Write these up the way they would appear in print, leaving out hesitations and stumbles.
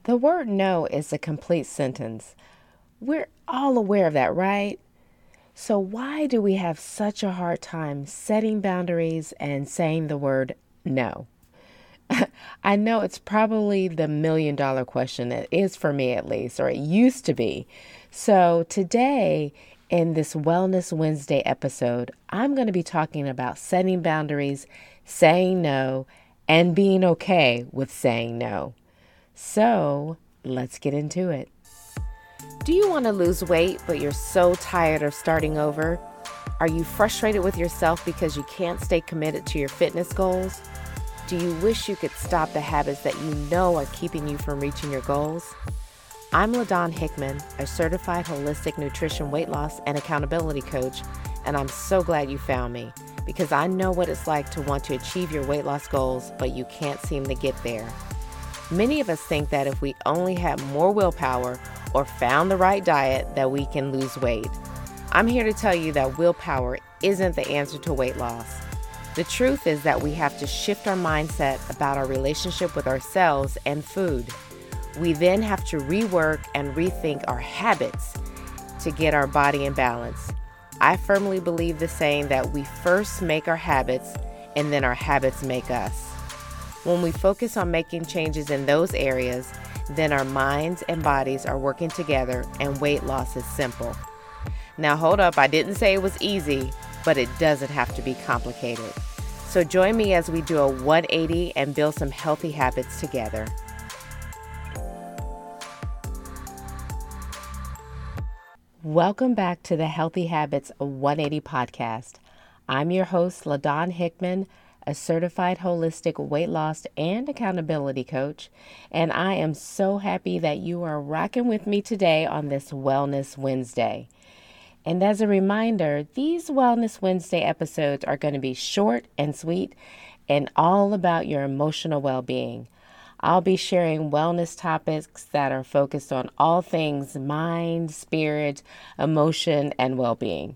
The word no is a complete sentence. We're all aware of that, right? So, why do we have such a hard time setting boundaries and saying the word no? I know it's probably the $1,000,000 question. It is for me, at least, or it used to be. So, today in this Wellness Wednesday episode, I'm going to be talking about setting boundaries, saying no, and being okay with saying no. So, let's get into it. Do you want to lose weight, but you're so tired of starting over? Are you frustrated with yourself because you can't stay committed to your fitness goals? Do you wish you could stop the habits that you know are keeping you from reaching your goals? I'm LaDawn Hickman, a certified holistic nutrition weight loss and accountability coach, and I'm so glad you found me because I know what it's like to want to achieve your weight loss goals, but you can't seem to get there. Many of us think that if we only had more willpower or found the right diet that we can lose weight. I'm here to tell you that willpower isn't the answer to weight loss. The truth is that we have to shift our mindset about our relationship with ourselves and food. We then have to rework and rethink our habits to get our body in balance. I firmly believe the saying that we first make our habits and then our habits make us. When we focus on making changes in those areas, then our minds and bodies are working together and weight loss is simple. Now hold up, I didn't say it was easy, but it doesn't have to be complicated. So join me as we do a 180 and build some healthy habits together. Welcome back to the Healthy Habits 180 podcast. I'm your host, LaDawn Hickman, a certified holistic weight loss and accountability coach, and I am so happy that you are rocking with me today on this Wellness Wednesday. And as a reminder, these Wellness Wednesday episodes are going to be short and sweet and all about your emotional well-being. I'll be sharing wellness topics that are focused on all things mind, spirit, emotion, and well-being.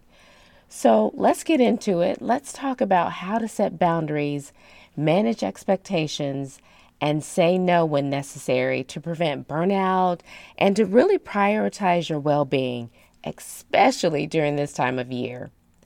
So let's get into it. Let's talk about how to set boundaries, manage expectations, and say no when necessary to prevent burnout and to really prioritize your well-being, especially during this time of year.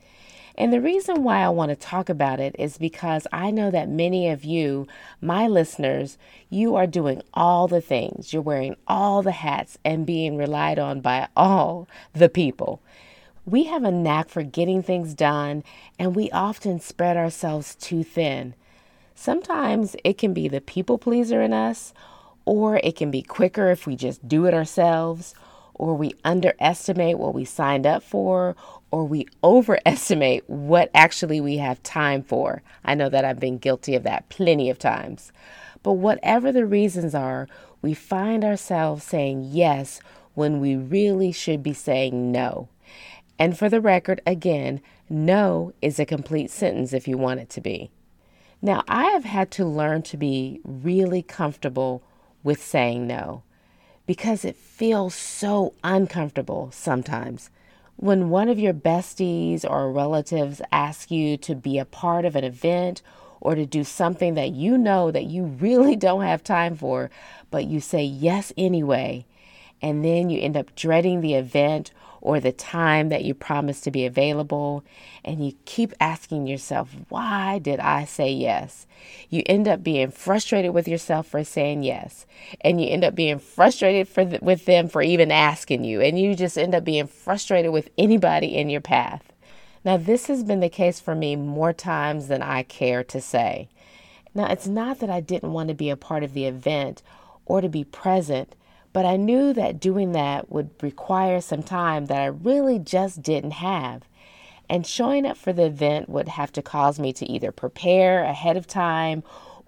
And the reason why I want to talk about it is because I know that many of you, my listeners, you are doing all the things. You're wearing all the hats and being relied on by all the people. We have a knack for getting things done, and we often spread ourselves too thin. Sometimes it can be the people pleaser in us, or it can be quicker if we just do it ourselves, or we underestimate what we signed up for, or we overestimate what actually we have time for. I know that I've been guilty of that plenty of times. But whatever the reasons are, we find ourselves saying yes when we really should be saying no. And for the record, again, no is a complete sentence if you want it to be. Now, I have had to learn to be really comfortable with saying no because it feels so uncomfortable sometimes. When one of your besties or relatives ask you to be a part of an event or to do something that you know that you really don't have time for, but you say yes anyway, and then you end up dreading the event or the time that you promised to be available, and you keep asking yourself, why did I say yes? You end up being frustrated with yourself for saying yes, and you end up being frustrated with them for even asking you, and you just end up being frustrated with anybody in your path. Now, this has been the case for me more times than I care to say. Now, it's not that I didn't want to be a part of the event or to be present, but I knew that doing that would require some time that I really just didn't have. And showing up for the event would have to cause me to either prepare ahead of time,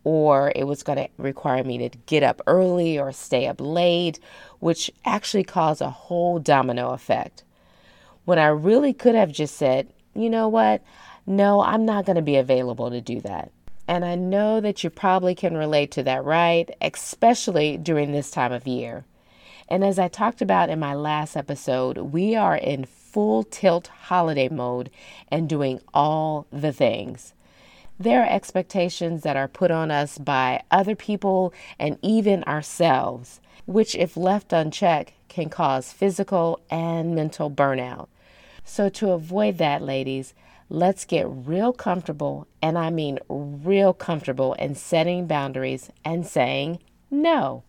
or it was going to require me to get up early or stay up late, which actually caused a whole domino effect. When I really could have just said, you know what? No, I'm not going to be available to do that. And I know that you probably can relate to that, right? Especially during this time of year. And as I talked about in my last episode, we are in full tilt holiday mode and doing all the things. There are expectations that are put on us by other people and even ourselves. which, if left unchecked, can cause physical and mental burnout. So to avoid that, ladies, let's get real comfortable, and I mean real comfortable, in setting boundaries and saying no.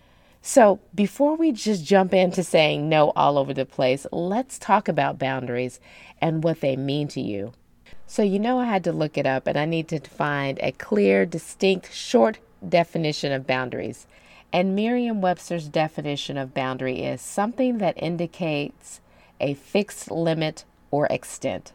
So before we just jump into saying no all over the place, let's talk about boundaries and what they mean to you. So I had to look it up, and I need to find a clear, distinct, short definition of boundaries. And Merriam-Webster's definition of boundary is something that indicates a fixed limit or extent.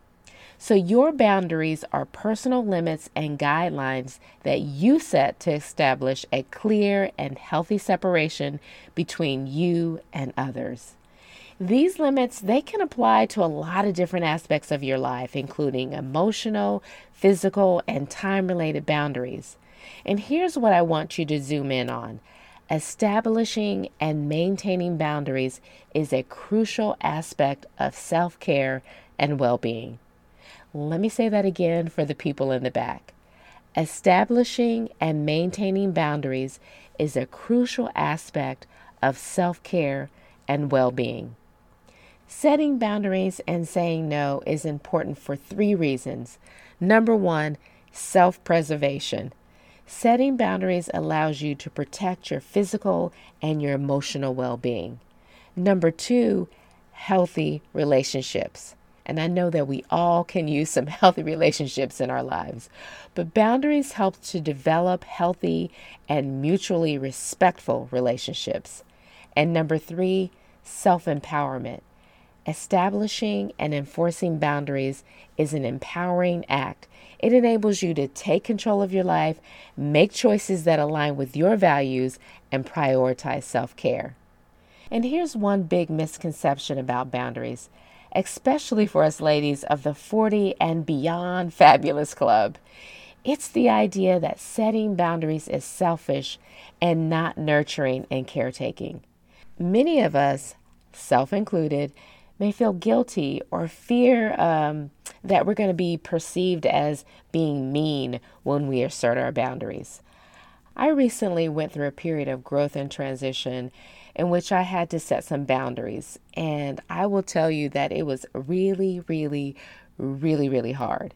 So your boundaries are personal limits and guidelines that you set to establish a clear and healthy separation between you and others. These limits, they can apply to a lot of different aspects of your life, including emotional, physical, and time-related boundaries. And here's what I want you to zoom in on. Establishing and maintaining boundaries is a crucial aspect of self-care and well-being. Let me say that again for the people in the back. Establishing and maintaining boundaries is a crucial aspect of self-care and well-being. Setting boundaries and saying no is important for 3 reasons. Number 1, self-preservation. Setting boundaries allows you to protect your physical and your emotional well-being. Number 2, healthy relationships. And I know that we all can use some healthy relationships in our lives, but boundaries help to develop healthy and mutually respectful relationships. And number 3, self-empowerment. Establishing and enforcing boundaries is an empowering act. It enables you to take control of your life, make choices that align with your values, and prioritize self-care. And here's one big misconception about boundaries, especially for us ladies of the 40 and beyond fabulous club. It's the idea that setting boundaries is selfish and not nurturing and caretaking. Many of us, self included, may feel guilty or fear that we're going to be perceived as being mean when we assert our boundaries. I recently went through a period of growth and transition in which I had to set some boundaries. And I will tell you that it was really, really, really, really hard.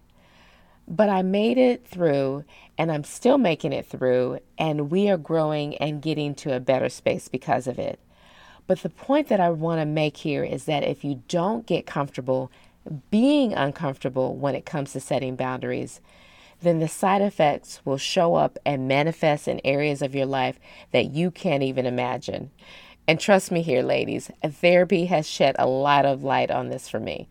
But I made it through, and I'm still making it through, and we are growing and getting to a better space because of it. But the point that I want to make here is that if you don't get comfortable being uncomfortable when it comes to setting boundaries, then the side effects will show up and manifest in areas of your life that you can't even imagine. And trust me here, ladies, therapy has shed a lot of light on this for me.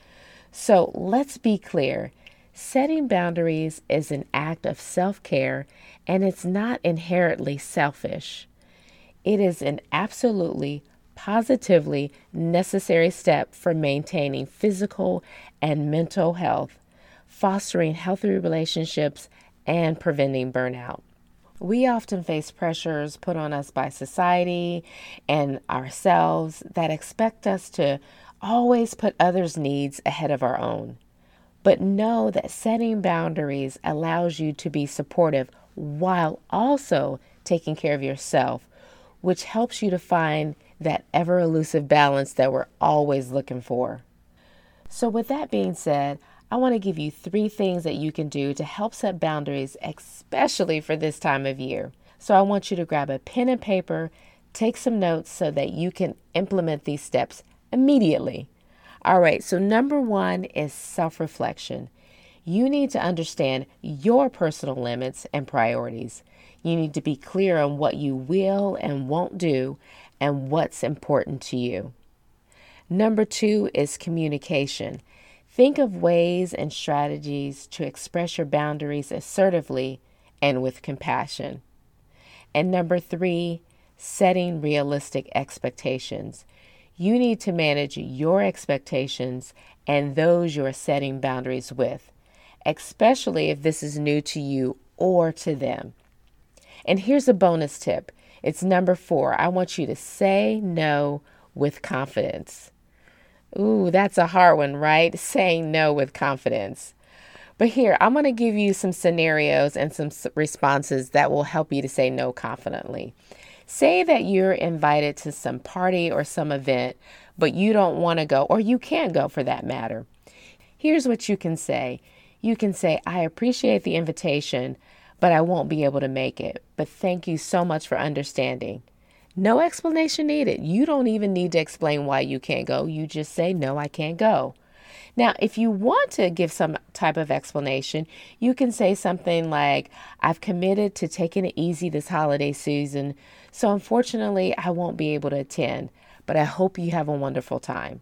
So let's be clear. Setting boundaries is an act of self-care, and it's not inherently selfish. It is an absolutely, positively necessary step for maintaining physical and mental health, fostering healthy relationships, and preventing burnout. We often face pressures put on us by society and ourselves that expect us to always put others' needs ahead of our own. But know that setting boundaries allows you to be supportive while also taking care of yourself, which helps you to find that ever elusive balance that we're always looking for. So with that being said, I want to give you 3 things that you can do to help set boundaries, especially for this time of year. So I want you to grab a pen and paper, take some notes so that you can implement these steps immediately. All right, so number 1 is self-reflection. You need to understand your personal limits and priorities. You need to be clear on what you will and won't do and what's important to you. Number 2 is communication. Think of ways and strategies to express your boundaries assertively and with compassion. And number 3, setting realistic expectations. You need to manage your expectations and those you are setting boundaries with, especially if this is new to you or to them. And here's a bonus tip. It's number 4. I want you to say no with confidence. Ooh, that's a hard one, right? Saying no with confidence. But here, I'm going to give you some scenarios and some responses that will help you to say no confidently. Say that you're invited to some party or some event, but you don't want to go, or you can't go for that matter. Here's what you can say. You can say, I appreciate the invitation, but I won't be able to make it. But thank you so much for understanding. No explanation needed. You don't even need to explain why you can't go. You just say, no, I can't go. Now, if you want to give some type of explanation, you can say something like, I've committed to taking it easy this holiday season, so unfortunately, I won't be able to attend, but I hope you have a wonderful time.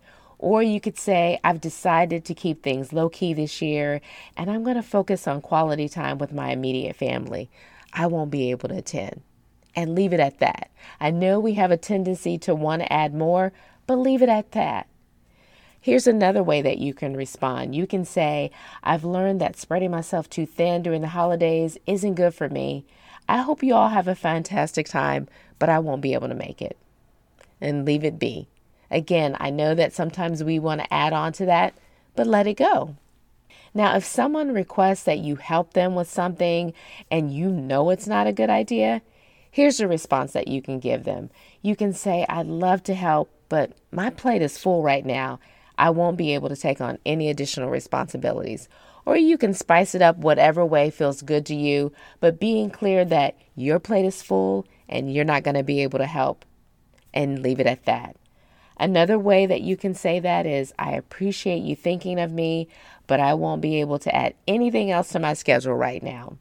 Or you could say, I've decided to keep things low-key this year, and I'm going to focus on quality time with my immediate family. I won't be able to attend. And leave it at that. I know we have a tendency to want to add more, but leave it at that. Here's another way that you can respond. You can say, I've learned that spreading myself too thin during the holidays isn't good for me. I hope you all have a fantastic time, but I won't be able to make it. And leave it be. Again, I know that sometimes we want to add on to that, but let it go. Now, if someone requests that you help them with something and you know it's not a good idea, here's a response that you can give them. You can say, I'd love to help, but my plate is full right now. I won't be able to take on any additional responsibilities. Or you can spice it up whatever way feels good to you, but being clear that your plate is full and you're not going to be able to help, and leave it at that. Another way that you can say that is, I appreciate you thinking of me, but I won't be able to add anything else to my schedule right now.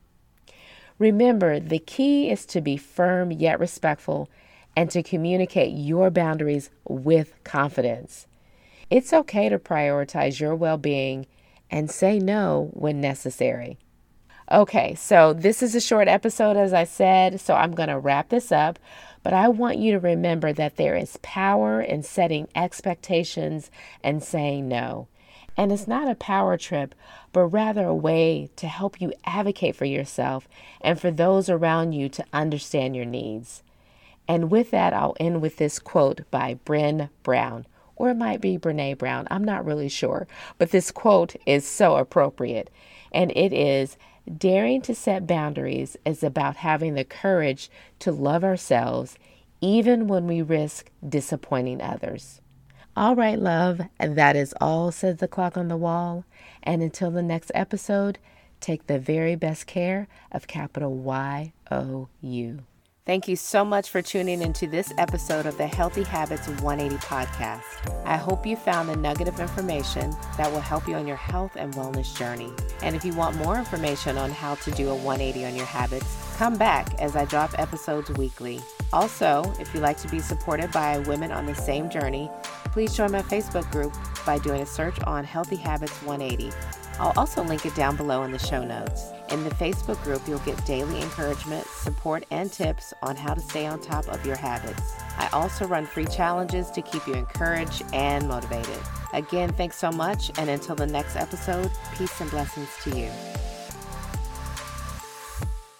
Remember, the key is to be firm yet respectful and to communicate your boundaries with confidence. It's okay to prioritize your well-being and say no when necessary. Okay, so this is a short episode, as I said, so I'm going to wrap this up, but I want you to remember that there is power in setting expectations and saying no. And it's not a power trip, but rather a way to help you advocate for yourself and for those around you to understand your needs. And with that, I'll end with this quote by Brené Brown. Or it might be Brené Brown. I'm not really sure. But this quote is so appropriate. And it is, daring to set boundaries is about having the courage to love ourselves even when we risk disappointing others. All right, love. And that is all, says the clock on the wall. And until the next episode, take the very best care of capital Y-O-U. Thank you so much for tuning into this episode of the Healthy Habits 180 podcast. I hope you found a nugget of information that will help you on your health and wellness journey. And if you want more information on how to do a 180 on your habits, come back as I drop episodes weekly. Also, if you'd like to be supported by women on the same journey, please join my Facebook group by doing a search on Healthy Habits 180. I'll also link it down below in the show notes. In the Facebook group, you'll get daily encouragement, support, and tips on how to stay on top of your habits. I also run free challenges to keep you encouraged and motivated. Again, thanks so much, and until the next episode, peace and blessings to you.